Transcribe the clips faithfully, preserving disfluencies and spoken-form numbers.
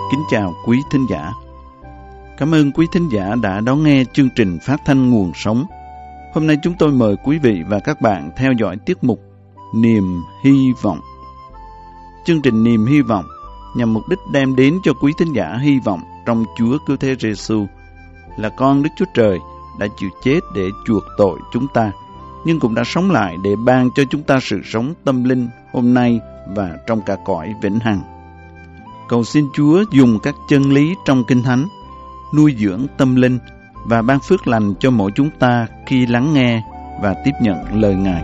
Kính chào quý thính giả. Cảm ơn quý thính giả đã đón nghe chương trình phát thanh Nguồn Sống. Hôm nay chúng tôi mời quý vị và các bạn theo dõi tiết mục Niềm Hy Vọng. Chương trình Niềm Hy Vọng nhằm mục đích đem đến cho quý thính giả hy vọng trong Chúa Cứu Thế Giêsu là con Đức Chúa Trời đã chịu chết để chuộc tội chúng ta, nhưng cũng đã sống lại để ban cho chúng ta sự sống tâm linh hôm nay và trong cả cõi vĩnh hằng. Cầu xin Chúa dùng các chân lý trong Kinh Thánh nuôi dưỡng tâm linh và ban phước lành cho mỗi chúng ta khi lắng nghe và tiếp nhận lời Ngài.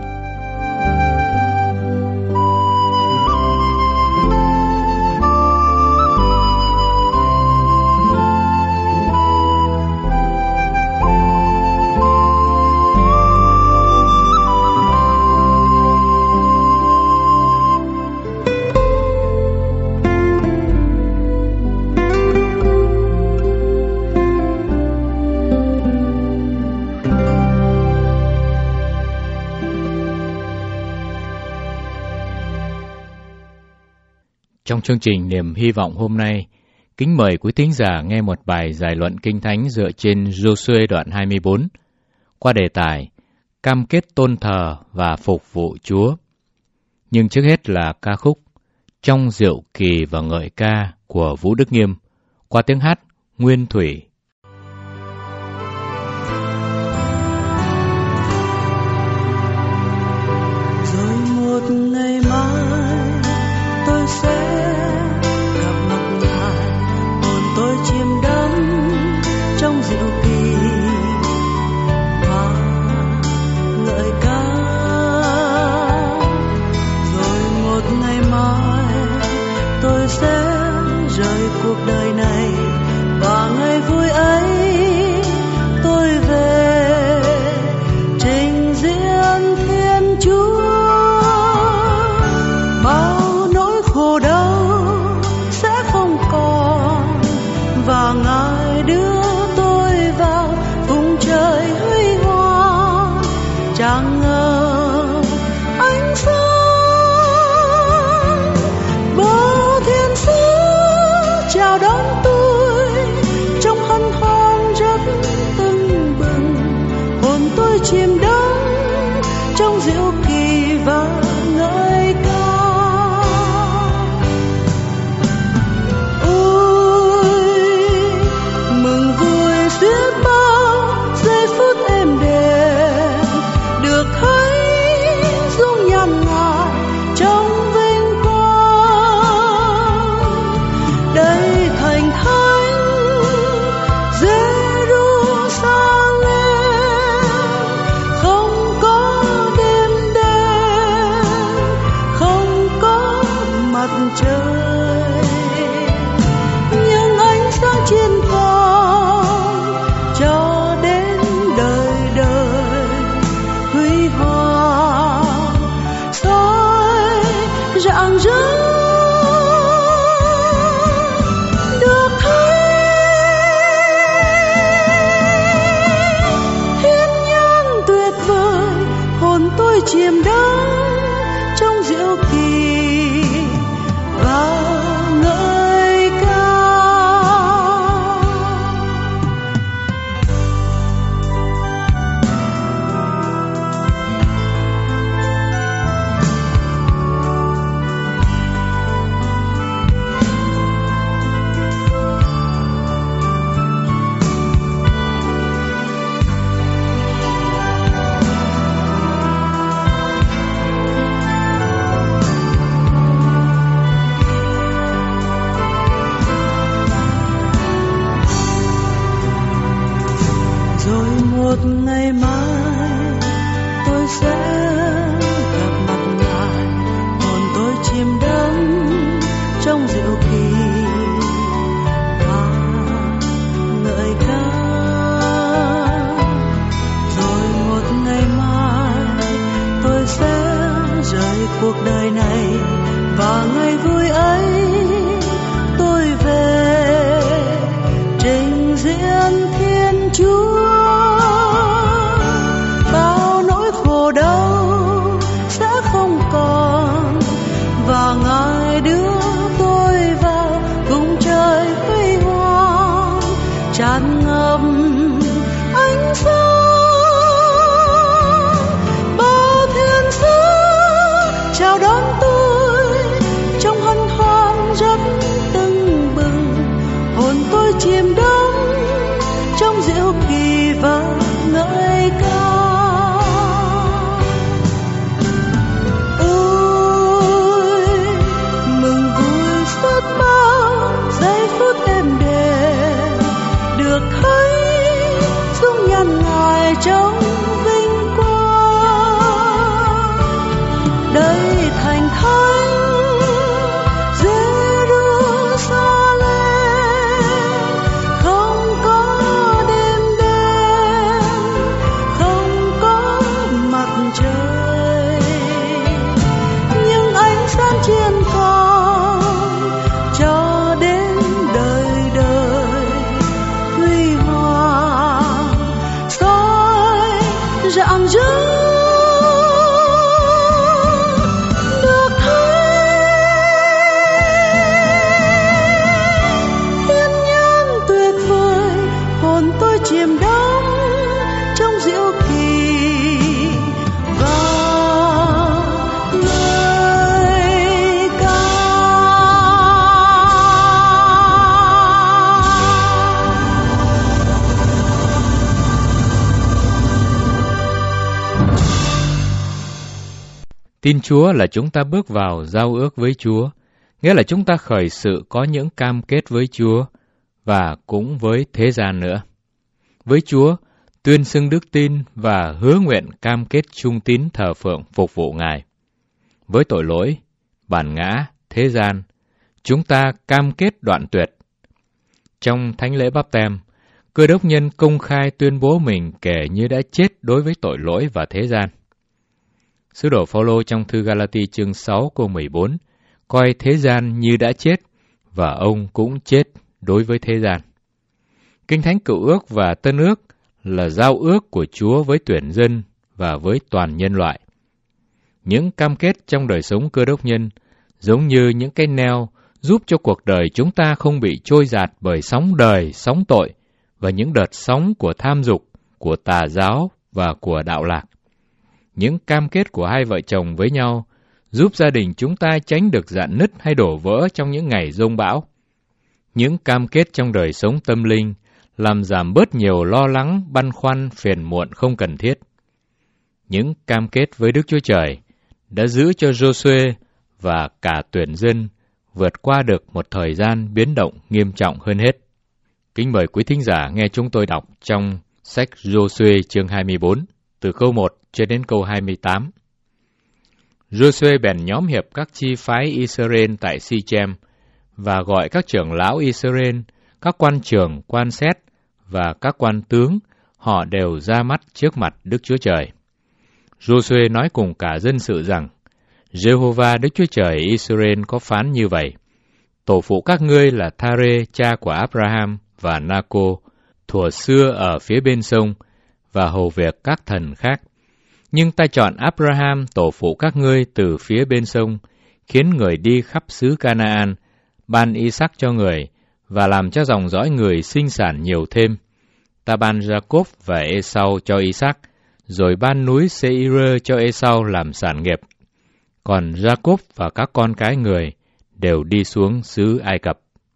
Trong chương trình Niềm Hy Vọng hôm nay, kính mời quý thính giả nghe một bài giải luận Kinh Thánh dựa trên Giô-suê đoạn hai mươi bốn, qua đề tài Cam kết tôn thờ và phục vụ Chúa. Nhưng trước hết là ca khúc Trong Diệu Kỳ và Ngợi Ca của Vũ Đức Nghiêm, qua tiếng hát Nguyên Thủy. Rồi một ngày mai tôi sẽ trong diệu kỳ và ngợi ca, rồi một ngày mai tôi sẽ rời cuộc đời này, và ngày vui ấy tôi về trình diễn Thiên Chúa. Bao nỗi khổ đau sẽ không còn, và Ngài đưa chẳng ngờ ánh sáng bao thiên sứ chào đón tôi trong hân hoan rất tưng bừng, hồn tôi chìm đắm trong diệu kỳ và ngợi ca. Ôi mừng vui xiết bao giây phút êm đềm, được thấy dung nhan Ngài trong vinh quang. Đây thành thánh Giê-ru-sa-lem, không có đêm đen, không có mặt trời, nhưng ánh sáng trên vàng cho đến đời đời huy hoàng soi rạng rỡ. Được thấy thiên nhiên tuyệt vời, hồn tôi chìm đắm trong diệu kỳ và ngợi ca. Rồi một ngày mai tôi sẽ gặp mặt Ngài, hồn tôi chìm đắm trong diệu kỳ và ngợi ca. Rồi một ngày mai tôi sẽ rời cuộc đời này, và ngày vui ấy tôi về trình diễn Thiên Chúa. Bao nỗi khổ đau sẽ không còn, và Ngài đưa tôi vào cùng trời đầy thành thánh Jerusalem, không có đêm đen, không có mặt trời, nhưng ánh sáng trên con cho đến đời đời huy hoàng soi rạng rỡ. Chiêm đắm trong diệu kỳ và lời ca. Tin Chúa là chúng ta bước vào giao ước với Chúa, nghĩa là chúng ta khởi sự có những cam kết với Chúa và cũng với thế gian nữa. Với Chúa, tuyên xưng đức tin và hứa nguyện cam kết trung tín thờ phượng phục vụ Ngài. Với tội lỗi, bản ngã, thế gian, chúng ta cam kết đoạn tuyệt. Trong thánh lễ báp têm, Cơ Đốc nhân công khai tuyên bố mình kể như đã chết đối với tội lỗi và thế gian. Sứ đồ Phao-lô trong thư Ga-la-ti chương sáu câu mười bốn coi thế gian như đã chết và ông cũng chết đối với thế gian. Kinh Thánh Cựu Ước và Tân Ước là giao ước của Chúa với tuyển dân và với toàn nhân loại. Những cam kết trong đời sống Cơ Đốc nhân giống như những cái neo giúp cho cuộc đời chúng ta không bị trôi dạt bởi sóng đời, sóng tội và những đợt sóng của tham dục, của tà giáo và của đạo lạc. Những cam kết của hai vợ chồng với nhau giúp gia đình chúng ta tránh được rạn nứt hay đổ vỡ trong những ngày giông bão. Những cam kết trong đời sống tâm linh làm giảm bớt nhiều lo lắng, băn khoăn, phiền muộn không cần thiết. Những cam kết với Đức Chúa Trời đã giữ cho Giô-suê và cả tuyển dân vượt qua được một thời gian biến động nghiêm trọng hơn hết. Kính mời quý thính giả nghe chúng tôi đọc trong sách Giô-suê chương hai mươi bốn, từ câu một cho đến câu hai mươi tám. Giô-suê bèn nhóm hiệp các chi phái Israel tại Si-chem và gọi các trưởng lão Israel, các quan trưởng, quan xét và các quan tướng, họ đều ra mắt trước mặt Đức Chúa Trời. Giô-suê nói cùng cả dân sự rằng, Giê-hô-va Đức Chúa Trời Israel có phán như vậy: Tổ phụ các ngươi là Thare, cha của Abraham và Na-cô, thuở xưa ở phía bên sông, và hầu việc các thần khác. Nhưng ta chọn Abraham, tổ phụ các ngươi từ phía bên sông, khiến người đi khắp xứ Canaan, ban Isaac cho người, và làm cho dòng dõi người sinh sản nhiều thêm. Ta ban Jacob và Esau cho Isaac, rồi ban núi Seir cho Esau làm sản nghiệp. Còn Jacob và các con cái người đều đi xuống xứ Ai Cập.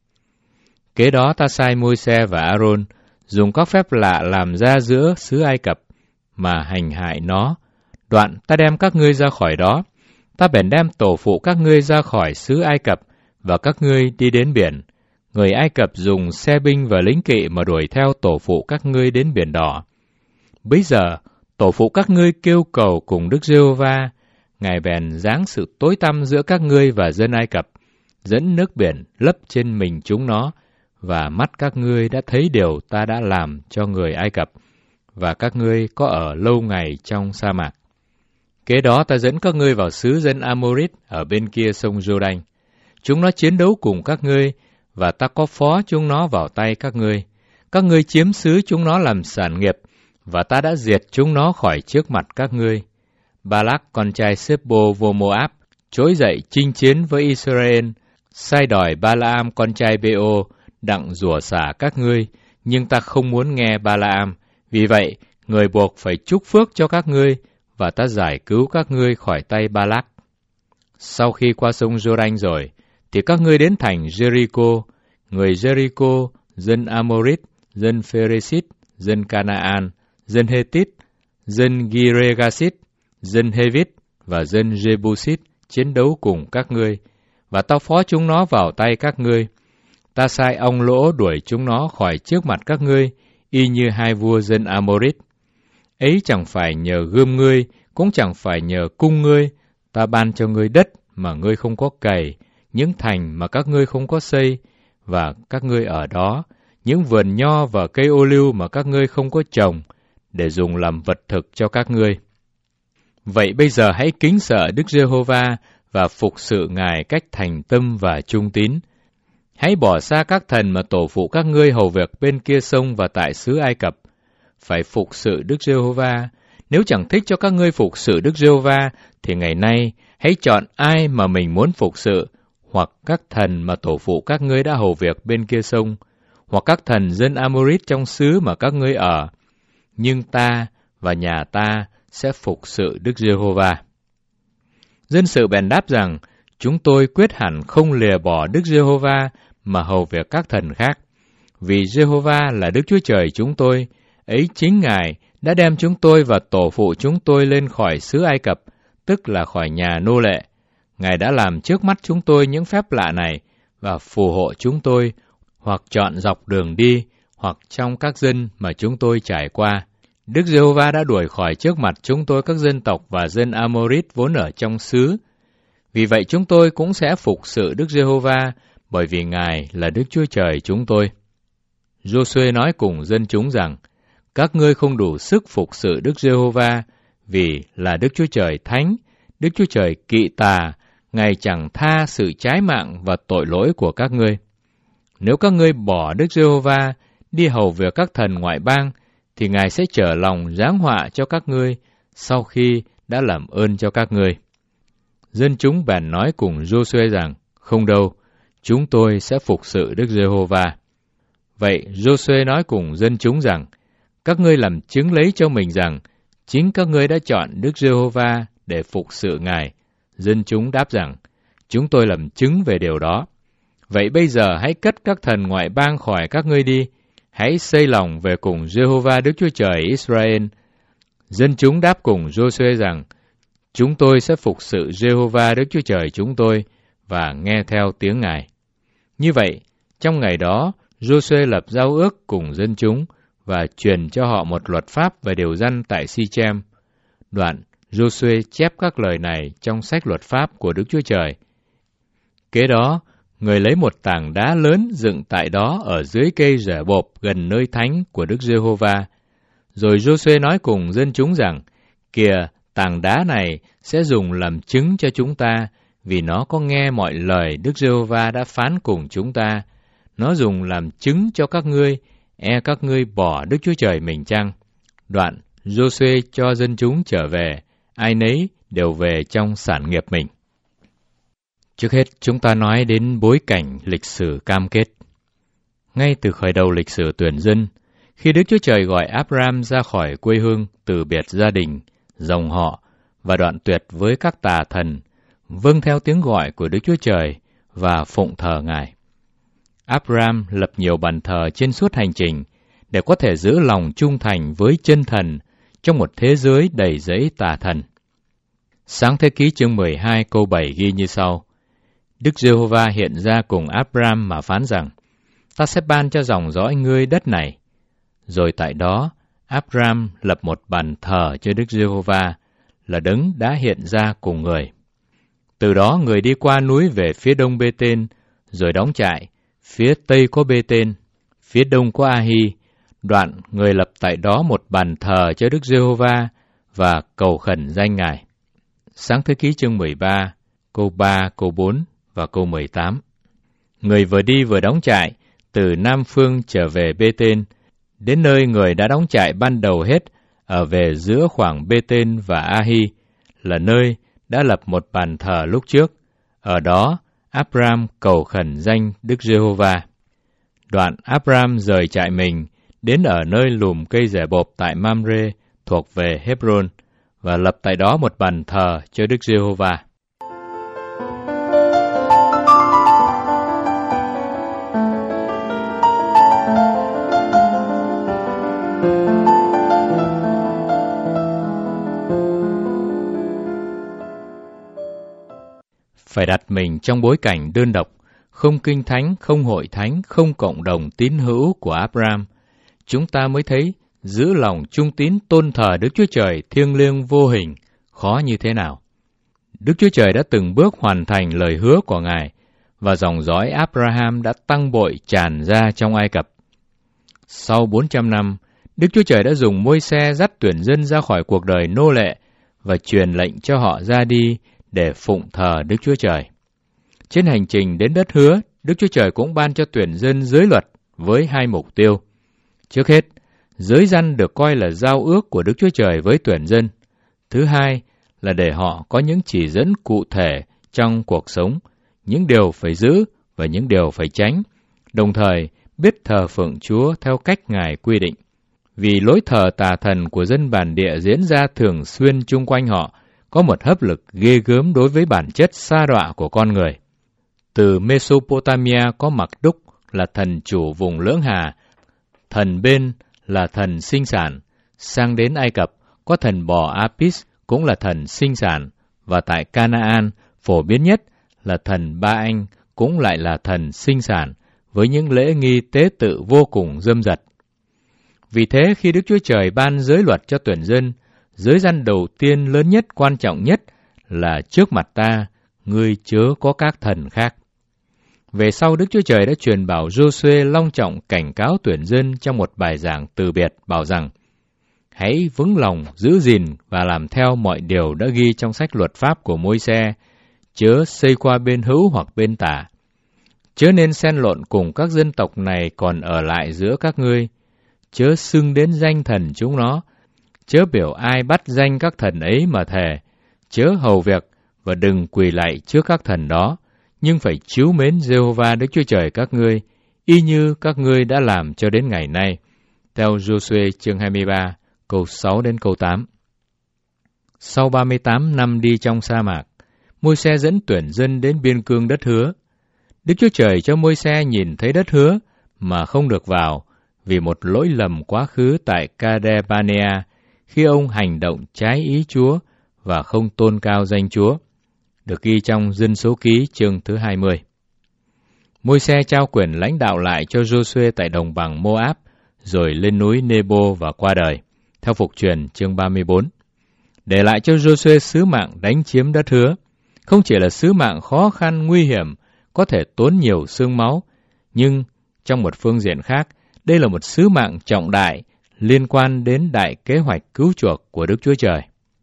Kế đó ta sai Môi-se và A-rôn dùng các phép lạ làm ra giữa xứ Ai Cập mà hành hại nó. Đoạn ta đem các ngươi ra khỏi đó. Ta bèn đem tổ phụ các ngươi ra khỏi xứ Ai Cập, và các ngươi đi đến biển. Người Ai Cập dùng xe binh và lính kỵ mà đuổi theo tổ phụ các ngươi đến biển đỏ. Bây giờ, tổ phụ các ngươi kêu cầu cùng Đức Giê-hô-va, Ngài bèn giáng sự tối tăm giữa các ngươi và dân Ai Cập, dẫn nước biển lấp trên mình chúng nó, và mắt các ngươi đã thấy điều ta đã làm cho người Ai Cập, và các ngươi có ở lâu ngày trong sa mạc. Kế đó ta dẫn các ngươi vào xứ dân Amorit ở bên kia sông Giô-đanh. Chúng nó chiến đấu cùng các ngươi, và ta có phó chúng nó vào tay các ngươi. Các ngươi chiếm xứ chúng nó làm sản nghiệp, và ta đã diệt chúng nó khỏi trước mặt các ngươi. Ba-lác con trai Sếp-bô vô Mô-áp trỗi dậy chinh chiến với Israel, sai đòi Ba-la-am con trai Bê-ô đặng rủa xả các ngươi, nhưng ta không muốn nghe Ba-la-am. Vì vậy, người buộc phải chúc phước cho các ngươi, và ta giải cứu các ngươi khỏi tay Ba-lác. Sau khi qua sông Giô-đanh rồi, thì các ngươi đến thành Jericho. Người Jericho, dân Amorit, dân Pheresit, dân Canaan, dân Hethit, dân Giregasit, dân Hevit và dân Jebusit chiến đấu cùng các ngươi, và ta phó chúng nó vào tay các ngươi. Ta sai ong lỗ đuổi chúng nó khỏi trước mặt các ngươi, y như hai vua dân Amorit. Ấy chẳng phải nhờ gươm ngươi, cũng chẳng phải nhờ cung ngươi, ta ban cho ngươi đất mà ngươi không có cày, những thành mà các ngươi không có xây, và các ngươi ở đó, những vườn nho và cây ô liu mà các ngươi không có trồng, để dùng làm vật thực cho các ngươi. Vậy bây giờ hãy kính sợ Đức Giê-hô-va và phục sự Ngài cách thành tâm và trung tín. Hãy bỏ xa các thần mà tổ phụ các ngươi hầu việc bên kia sông và tại xứ Ai Cập. Phải phục sự Đức Giê-hô-va. Nếu chẳng thích cho các ngươi phục sự Đức Giê-hô-va, thì ngày nay hãy chọn ai mà mình muốn phục sự, hoặc các thần mà tổ phụ các ngươi đã hầu việc bên kia sông, hoặc các thần dân Amorit trong xứ mà các ngươi ở. Nhưng ta và nhà ta sẽ phục sự Đức Giê-hô-va. Dân sự bèn đáp rằng, chúng tôi quyết hẳn không lìa bỏ Đức Giê-hô-va mà hầu việc các thần khác. Vì Giê-hô-va là Đức Chúa Trời chúng tôi, ấy chính Ngài đã đem chúng tôi và tổ phụ chúng tôi lên khỏi xứ Ai Cập, tức là khỏi nhà nô lệ. Ngài đã làm trước mắt chúng tôi những phép lạ này và phù hộ chúng tôi, hoặc chọn dọc đường đi, hoặc trong các dân mà chúng tôi trải qua. Đức Giê-hô-va đã đuổi khỏi trước mặt chúng tôi các dân tộc và dân Amorit vốn ở trong xứ. Vì vậy chúng tôi cũng sẽ phục sự Đức Giê-hô-va, bởi vì Ngài là Đức Chúa Trời chúng tôi. Giô-suê nói cùng dân chúng rằng, các ngươi không đủ sức phục sự Đức Giê-hô-va, vì là Đức Chúa Trời thánh, Đức Chúa Trời kỵ tà, Ngài chẳng tha sự trái mạng và tội lỗi của các ngươi. Nếu các ngươi bỏ Đức Giê-hô-va, đi hầu việc các thần ngoại bang, thì Ngài sẽ trở lòng giáng họa cho các ngươi, sau khi đã làm ơn cho các ngươi. Dân chúng bèn nói cùng Giô-suê rằng, không đâu, chúng tôi sẽ phục sự Đức Giê-hô-va. Vậy Giô-suê nói cùng dân chúng rằng, các ngươi làm chứng lấy cho mình rằng, chính các ngươi đã chọn Đức Giê-hô-va để phục sự Ngài. Dân chúng đáp rằng, chúng tôi làm chứng về điều đó. Vậy bây giờ hãy cất các thần ngoại bang khỏi các ngươi đi, hãy xây lòng về cùng Giê-hô-va Đức Chúa Trời Israel. Dân chúng đáp cùng Giô-suê rằng, chúng tôi sẽ phục sự Giê-hô-va Đức Chúa Trời chúng tôi và nghe theo tiếng Ngài. Như vậy, trong ngày đó, Giô-suê lập giao ước cùng dân chúng và truyền cho họ một luật pháp về điều răn tại Si-chem. Đoạn, Giô-suê chép các lời này trong sách luật pháp của Đức Chúa Trời. Kế đó, người lấy một tảng đá lớn dựng tại đó ở dưới cây rễ bộp gần nơi thánh của Đức Giê-hô-va. Rồi Giô-suê nói cùng dân chúng rằng, kìa, tảng đá này sẽ dùng làm chứng cho chúng ta, vì nó có nghe mọi lời Đức Giê-hô-va đã phán cùng chúng ta. Nó dùng làm chứng cho các ngươi, e các ngươi bỏ Đức Chúa Trời mình chăng? Đoạn, Giô-suê cho dân chúng trở về, ai nấy đều về trong sản nghiệp mình. Trước hết, chúng ta nói đến bối cảnh lịch sử cam kết. Ngay từ khởi đầu lịch sử tuyển dân, khi Đức Chúa Trời gọi Abraham ra khỏi quê hương, từ biệt gia đình, dòng họ và đoạn tuyệt với các tà thần, vâng theo tiếng gọi của Đức Chúa Trời và phụng thờ Ngài. Abraham lập nhiều bàn thờ trên suốt hành trình để có thể giữ lòng trung thành với chân thần trong một thế giới đầy rẫy tà thần. Sáng thế ký chương mười hai câu bảy ghi như sau: Đức Giê-hô-va hiện ra cùng Abraham mà phán rằng, ta sẽ ban cho dòng dõi ngươi đất này. Rồi tại đó, Abraham lập một bàn thờ cho Đức Giê-hô-va, là đấng đã hiện ra cùng người. Từ đó người đi qua núi về phía đông Bê-tên, rồi đóng trại. Phía tây có Bê-tên, phía đông có A-hi. Đoạn người lập tại đó một bàn thờ cho Đức Giê-hô-va và cầu khẩn danh Ngài. Sáng thế ký chương mười ba, câu ba, câu bốn và câu mười tám. Người vừa đi vừa đóng trại, từ Nam phương trở về Bê-tên, đến nơi người đã đóng trại ban đầu hết, ở về giữa khoảng Bê-tên và A-hi, là nơi đã lập một bàn thờ lúc trước. Ở đó, Abraham cầu khẩn danh Đức Giê-hô-va. Đoạn Abraham rời trại mình, đến ở nơi lùm cây rẻ bộp tại Mamre, thuộc về Hebron, và lập tại đó một bàn thờ cho Đức Giê-hô-va. Phải đặt mình trong bối cảnh đơn độc, không kinh thánh, không hội thánh, không cộng đồng tín hữu của Abraham, chúng ta mới thấy giữ lòng trung tín tôn thờ Đức Chúa Trời thiêng liêng vô hình khó như thế nào. Đức Chúa Trời đã từng bước hoàn thành lời hứa của Ngài, và dòng dõi Abraham đã tăng bội tràn ra trong Ai Cập. Sau bốn trăm năm, Đức Chúa Trời đã dùng Môi-se dắt tuyển dân ra khỏi cuộc đời nô lệ và truyền lệnh cho họ ra đi để phụng thờ Đức Chúa Trời. Trên hành trình đến đất hứa, Đức Chúa Trời cũng ban cho tuyển dân giới luật với hai mục tiêu. Trước hết, giới răn được coi là giao ước của Đức Chúa Trời với tuyển dân. Thứ hai là để họ có những chỉ dẫn cụ thể trong cuộc sống, những điều phải giữ và những điều phải tránh, đồng thời biết thờ phượng Chúa theo cách Ngài quy định. Vì lối thờ tà thần của dân bản địa diễn ra thường xuyên chung quanh họ, có một hấp lực ghê gớm đối với bản chất sa đọa của con người. Từ Mesopotamia có Mặc Đúc là thần chủ vùng lưỡng hà, thần bên là thần sinh sản, sang đến Ai Cập có thần bò Apis cũng là thần sinh sản, và tại Canaan phổ biến nhất là thần Ba Anh cũng lại là thần sinh sản, với những lễ nghi tế tự vô cùng rơm rật. Vì thế khi Đức Chúa Trời ban giới luật cho tuyển dân, giới răn đầu tiên lớn nhất quan trọng nhất là trước mặt ta, ngươi chớ có các thần khác. Về sau Đức Chúa Trời đã truyền bảo Giô-suê long trọng cảnh cáo tuyển dân trong một bài giảng từ biệt bảo rằng: hãy vững lòng giữ gìn và làm theo mọi điều đã ghi trong sách luật pháp của Môi-se, chớ xây qua bên hữu hoặc bên tả. Chớ nên xen lộn cùng các dân tộc này còn ở lại giữa các ngươi, chớ xưng đến danh thần chúng nó, chớ biểu ai bắt danh các thần ấy mà thề, chớ hầu việc và đừng quỳ lạy trước các thần đó, nhưng phải trìu mến Giê-hô-va Đức Chúa Trời các ngươi, y như các ngươi đã làm cho đến ngày nay. Theo Giô-suê chương hai mươi ba, câu sáu đến câu tám. Sau ba mươi tám năm đi trong sa mạc, Môi-se dẫn tuyển dân đến biên cương đất hứa. Đức Chúa Trời cho Môi-se nhìn thấy đất hứa mà không được vào vì một lỗi lầm quá khứ tại Kadesh-barnea khi ông hành động trái ý Chúa và không tôn cao danh Chúa, được ghi trong Dân số ký chương thứ hai mươi. Môi-se trao quyền lãnh đạo lại cho Giô-suê tại đồng bằng Mô-áp, rồi lên núi Nê-bô và qua đời, theo Phục truyền chương ba mươi bốn. Để lại cho Giô-suê sứ mạng đánh chiếm đất hứa, không chỉ là sứ mạng khó khăn nguy hiểm, có thể tốn nhiều xương máu, nhưng trong một phương diện khác, đây là một sứ mạng trọng đại liên quan đến đại kế hoạch cứu chuộc của Đức Chúa Trời.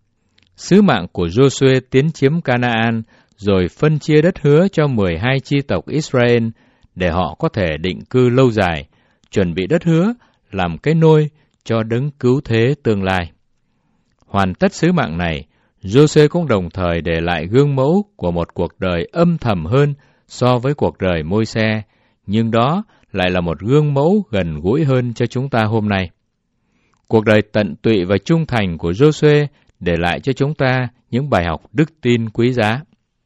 Sứ mạng của Giô-suê tiến chiếm Canaan rồi phân chia đất hứa cho mười hai chi tộc Israel để họ có thể định cư lâu dài, chuẩn bị đất hứa làm cái nôi cho đấng cứu thế tương lai. Hoàn tất sứ mạng này, Giô-suê cũng đồng thời để lại gương mẫu của một cuộc đời âm thầm hơn so với cuộc đời Môi-se, nhưng đó lại là một gương mẫu gần gũi hơn cho chúng ta hôm nay. Cuộc đời tận tụy và trung thành của Giô-suê để lại cho chúng ta những bài học đức tin quý giá.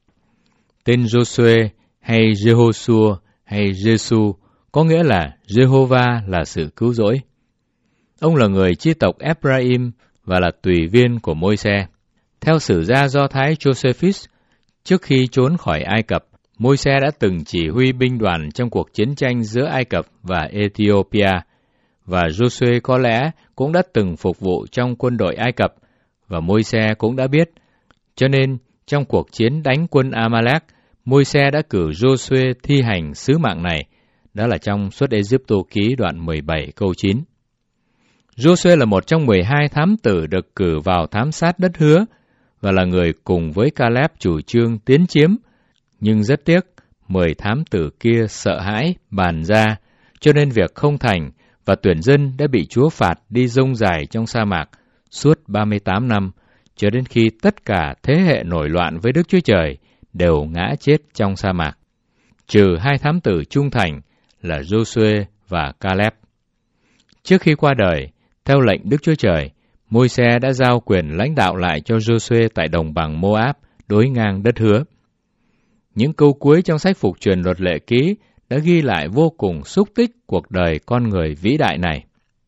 Tên Giô-suê hay Giê-hô-xua hay Giê-xu có nghĩa là Giê-hô-va là sự cứu rỗi. Ông là người chi tộc Ephraim và là tùy viên của Môi-se. Theo sử gia Do Thái Josephus, trước khi trốn khỏi Ai Cập, Môi-se đã từng chỉ huy binh đoàn trong cuộc chiến tranh giữa Ai Cập và Ethiopia, và Giô-suê có lẽ cũng đã từng phục vụ trong quân đội Ai Cập, và Môi-se cũng đã biết. Cho nên, trong cuộc chiến đánh quân Amalek, Môi-se đã cử Giô-suê thi hành sứ mạng này, đó là trong Xuất Ê-díp-tô ký đoạn mười bảy câu chín. Giô-suê là một trong mười hai thám tử được cử vào thám sát đất hứa, và là người cùng với Caleb chủ trương tiến chiếm, nhưng rất tiếc, mười thám tử kia sợ hãi, bàn ra, cho nên việc không thành, và tuyển dân đã bị Chúa phạt đi rông dài trong sa mạc suốt ba mươi tám năm, cho đến khi tất cả thế hệ nổi loạn với Đức Chúa Trời đều ngã chết trong sa mạc, trừ hai thám tử trung thành là Giô-suê và Caleb. Trước khi qua đời, theo lệnh Đức Chúa Trời, Môi-se đã giao quyền lãnh đạo lại cho Giô-suê tại đồng bằng Mô-áp đối ngang đất hứa. Những câu cuối trong sách Phục truyền Luật Lệ Ký đã ghi lại vô cùng xúc tích cuộc đời con người vĩ đại này.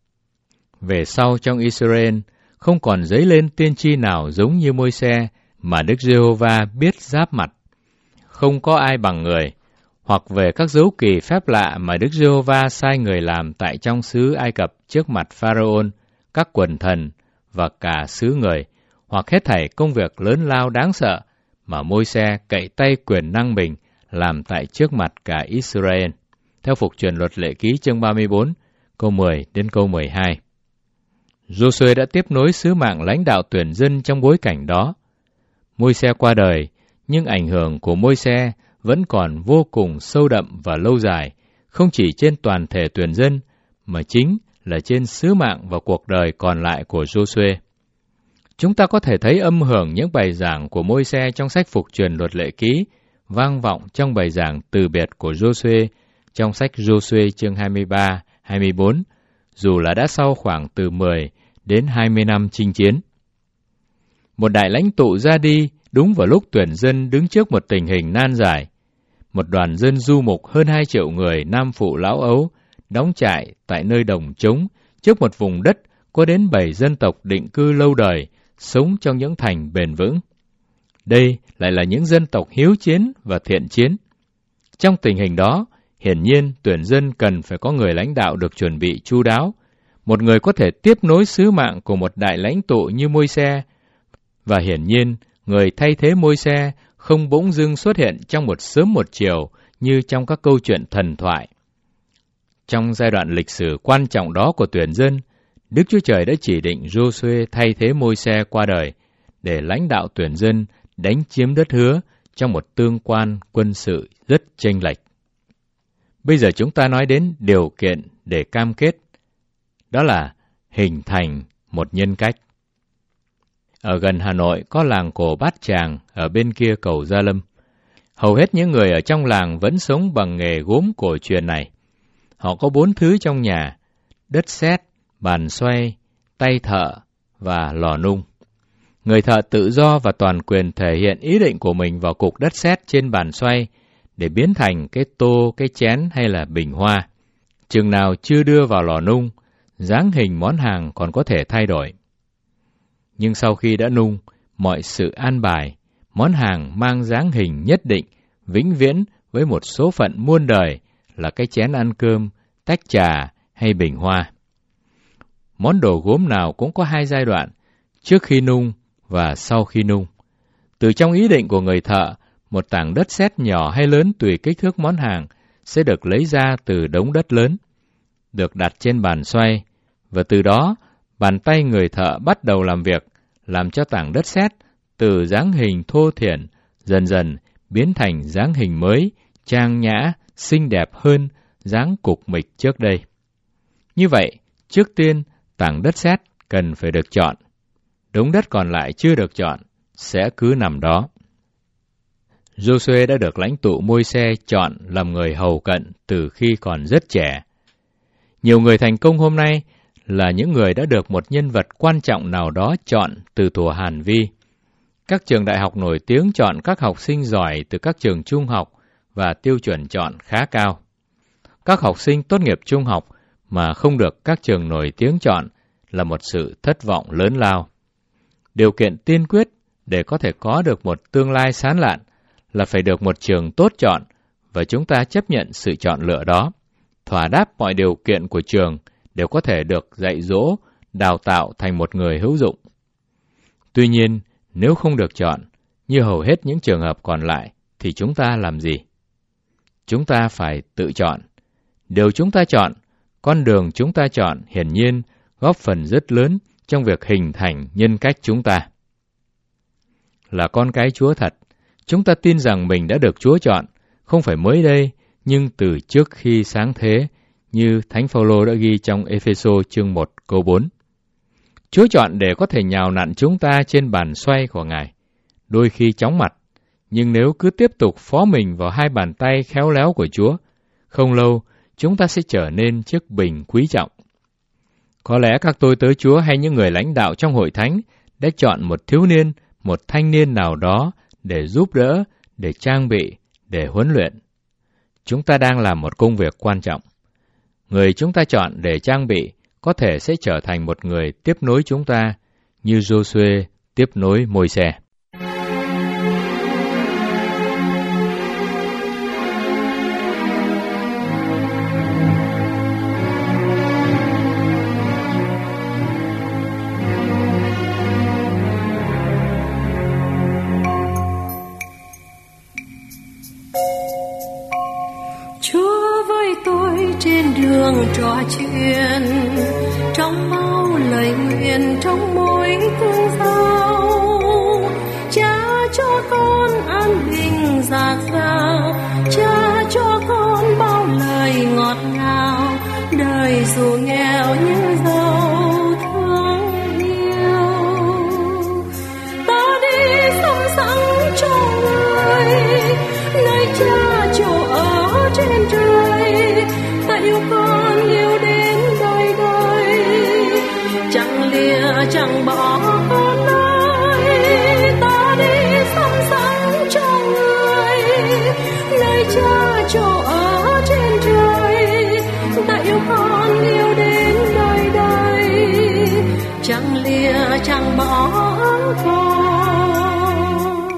Về sau trong Israel, không còn dấy lên tiên tri nào giống như Môi-se mà Đức Giê-hô-va biết giáp mặt. Không có ai bằng người, hoặc về các dấu kỳ phép lạ mà Đức Giê-hô-va sai người làm tại trong xứ Ai Cập trước mặt Pharaon, các quần thần và cả xứ người, hoặc hết thảy công việc lớn lao đáng sợ mà Môi-se cậy tay quyền năng mình làm tại trước mặt cả Israel, theo Phục truyền Luật Lệ Ký chương ba mươi bốn, câu mười đến câu mười hai. Giô-suê đã tiếp nối sứ mạng lãnh đạo tuyển dân trong bối cảnh đó. Môi-se qua đời, nhưng ảnh hưởng của Môi-se vẫn còn vô cùng sâu đậm và lâu dài, không chỉ trên toàn thể tuyển dân, mà chính là trên sứ mạng và cuộc đời còn lại của Giô-suê. Chúng ta có thể thấy âm hưởng những bài giảng của Môi-se trong sách Phục truyền Luật Lệ Ký vang vọng trong bài giảng từ biệt của Giô-suê trong sách Giô-suê chương hai mươi ba, hai mươi bốn, dù là đã sau khoảng từ mười đến hai mươi năm chinh chiến. Một đại lãnh tụ ra đi đúng vào lúc tuyển dân đứng trước một tình hình nan giải. Một đoàn dân du mục hơn hai triệu người nam phụ lão ấu đóng trại tại nơi đồng trống trước một vùng đất có đến bảy dân tộc định cư lâu đời, sống trong những thành bền vững. Đây lại là những dân tộc hiếu chiến và thiện chiến. Trong tình hình đó, hiển nhiên tuyển dân cần phải có người lãnh đạo được chuẩn bị chu đáo, một người có thể tiếp nối sứ mạng của một đại lãnh tụ như Môi-se, và hiển nhiên người thay thế Môi-se không bỗng dưng xuất hiện trong một sớm một chiều như trong các câu chuyện thần thoại. Trong giai đoạn lịch sử quan trọng đó của tuyển dân, Đức Chúa Trời đã chỉ định Giô-suê thay thế Môi-se qua đời để lãnh đạo tuyển dân đánh chiếm đất hứa trong một tương quan quân sự rất chênh lệch. Bây giờ chúng ta nói đến điều kiện để cam kết, đó là hình thành một nhân cách. Ở gần Hà Nội có làng cổ Bát Tràng ở bên kia cầu Gia Lâm. Hầu hết những người ở trong làng vẫn sống bằng nghề gốm cổ truyền này. Họ có bốn thứ trong nhà: đất sét, bàn xoay, tay thợ và lò nung. Người thợ tự do và toàn quyền thể hiện ý định của mình vào cục đất sét trên bàn xoay để biến thành cái tô, cái chén hay là bình hoa. Chừng nào chưa đưa vào lò nung, dáng hình món hàng còn có thể thay đổi. Nhưng sau khi đã nung, mọi sự an bài, món hàng mang dáng hình nhất định, vĩnh viễn với một số phận muôn đời là cái chén ăn cơm, tách trà hay bình hoa. Món đồ gốm nào cũng có hai giai đoạn, trước khi nung và sau khi nung. Từ trong ý định của người thợ, một tảng đất sét nhỏ hay lớn tùy kích thước món hàng sẽ được lấy ra từ đống đất lớn, được đặt trên bàn xoay, và từ đó bàn tay người thợ bắt đầu làm việc, làm cho tảng đất sét từ dáng hình thô thiển dần dần biến thành dáng hình mới, trang nhã, xinh đẹp hơn dáng cục mịch trước đây. Như vậy, trước tiên tảng đất sét cần phải được chọn. Đống đất còn lại chưa được chọn sẽ cứ nằm đó. Giô-suê đã được lãnh tụ Môi-se chọn làm người hầu cận từ khi còn rất trẻ. Nhiều người thành công hôm nay là những người đã được một nhân vật quan trọng nào đó chọn từ thuở Hàn Vi. Các trường đại học nổi tiếng chọn các học sinh giỏi từ các trường trung học và tiêu chuẩn chọn khá cao. Các học sinh tốt nghiệp trung học mà không được các trường nổi tiếng chọn là một sự thất vọng lớn lao. Điều kiện tiên quyết để có thể có được một tương lai sáng lạn là phải được một trường tốt chọn, và chúng ta chấp nhận sự chọn lựa đó. Thỏa đáp mọi điều kiện của trường đều có thể được dạy dỗ, đào tạo thành một người hữu dụng. Tuy nhiên, nếu không được chọn, như hầu hết những trường hợp còn lại, thì chúng ta làm gì? Chúng ta phải tự chọn. Điều chúng ta chọn, con đường chúng ta chọn hiển nhiên góp phần rất lớn trong việc hình thành nhân cách chúng ta. Là con cái Chúa thật, chúng ta tin rằng mình đã được Chúa chọn, không phải mới đây, nhưng từ trước khi sáng thế, như Thánh Phaolô đã ghi trong Ê-phê-sô chương một câu bốn. Chúa chọn để có thể nhào nặn chúng ta trên bàn xoay của Ngài, đôi khi chóng mặt, nhưng nếu cứ tiếp tục phó mình vào hai bàn tay khéo léo của Chúa, không lâu chúng ta sẽ trở nên chiếc bình quý trọng. Có lẽ các tôi tớ Chúa hay những người lãnh đạo trong hội thánh đã chọn một thiếu niên, một thanh niên nào đó để giúp đỡ, để trang bị, để huấn luyện. Chúng ta đang làm một công việc quan trọng. Người chúng ta chọn để trang bị có thể sẽ trở thành một người tiếp nối chúng ta, như Giô-suê tiếp nối Môi-se. Chúa với tôi trên đường trò chuyện, trong bao lời nguyện trong mỗi tương giao. Cha cho con an bình dạt dào, cha cho con bao lời ngọt ngào. Đời dù nghèo như dấu thương yêu, ta đi sắm sẵn cho người, nơi cha chỗ ở trên trời. Ta yêu con yêu đến đời đời, chẳng lìa chẳng bỏ con ơi. Ta đi sắm sẵn cho người, nơi cha chỗ ở trên trời. Ta yêu con yêu đến đời đời, chẳng lìa chẳng bỏ con.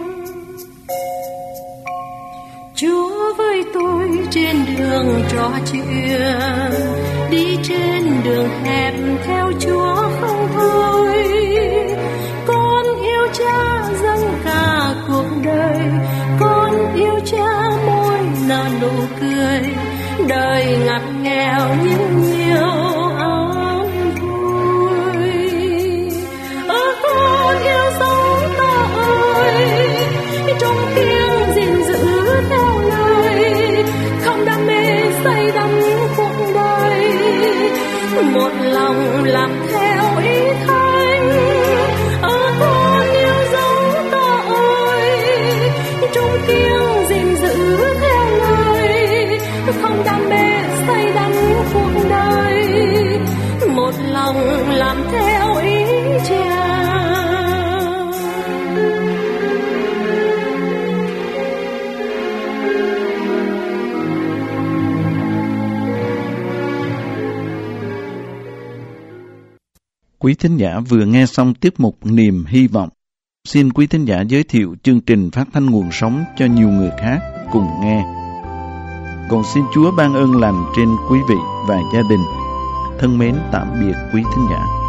Chúa với tôi trên đường trò chuyện, đi trên đường hẹp theo Chúa không thôi. Con yêu cha dâng cả cuộc đời, con yêu cha môi nở nụ cười. Đời ngặt nghèo nhưng nhiều an vui. Ơ con yêu dấu ta ơi, trong tiếng gìn giữ theo lời, không đam mê say đắm cuộc đời, một lòng làm theo ý Thánh. Ơ con yêu dấu ta ơi, trong tiếng gìn giữ theo lời, không đam mê say đắm cuộc đời, một lòng làm theo ý cha. Quý thính giả vừa nghe xong tiết mục Niềm Hy Vọng. Xin quý thính giả giới thiệu chương trình phát thanh nguồn sống cho nhiều người khác cùng nghe. Còn xin Chúa ban ơn lành trên quý vị và gia đình. Thân mến tạm biệt quý thính giả.